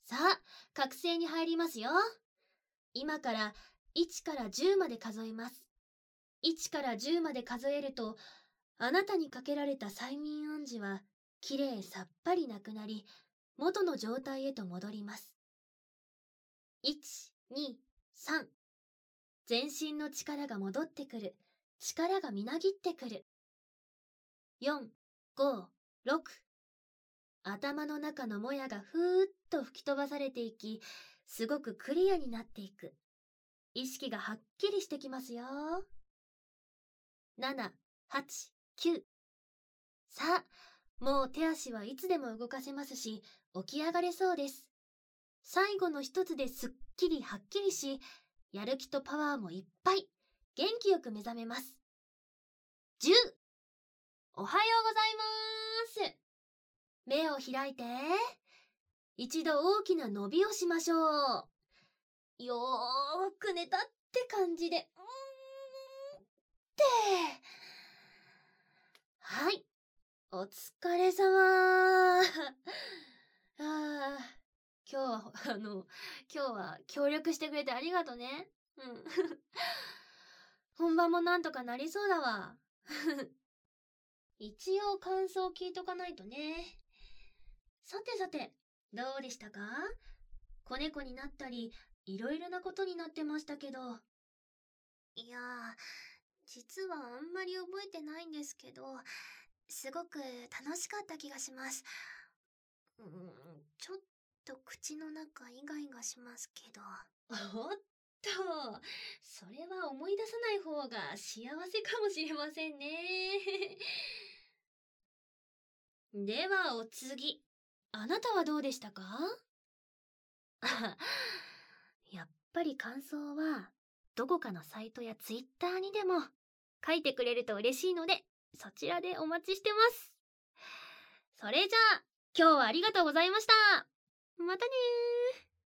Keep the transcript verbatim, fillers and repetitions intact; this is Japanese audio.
さあ、覚醒に入りますよ。今からいちからじゅうまで数えます。いちからじゅうまで数えると、あなたにかけられた催眠暗示はきれいさっぱりなくなり、元の状態へと戻ります。いち、に、さん。全身の力が戻ってくる。力がみなぎってくる。よん、ご、ろく。頭の中のもやがふーっと吹き飛ばされていき、すごくクリアになっていく。意識がはっきりしてきますよ。なな、はち、きゅう。さあ、もう手足はいつでも動かせますし、起き上がれそうです。最後の一つですっきりはっきりし、やる気とパワーもいっぱい、元気よく目覚めます。じゅう。おはようございます。目を開いて、一度大きな伸びをしましょう。よーく寝たって感じで、うーんって。はい、お疲れ様。ああ、今日は、あの、今日は協力してくれてありがとね。うん。本番もなんとかなりそうだわ。一応感想聞いとかないとね。さてさて、どうでしたか？子猫になったり、いろいろなことになってましたけど。 いやー、実はあんまり覚えてないんですけど、すごく楽しかった気がします。うーん、ちょっと口の中イガイガしますけど。 おっと、それは思い出さない方が幸せかもしれませんね。ではお次、あなたはどうでしたか？あ、やっぱり感想はどこかのサイトやツイッターにでも書いてくれると嬉しいので、そちらでお待ちしてます。それじゃあ今日はありがとうございました。またねー。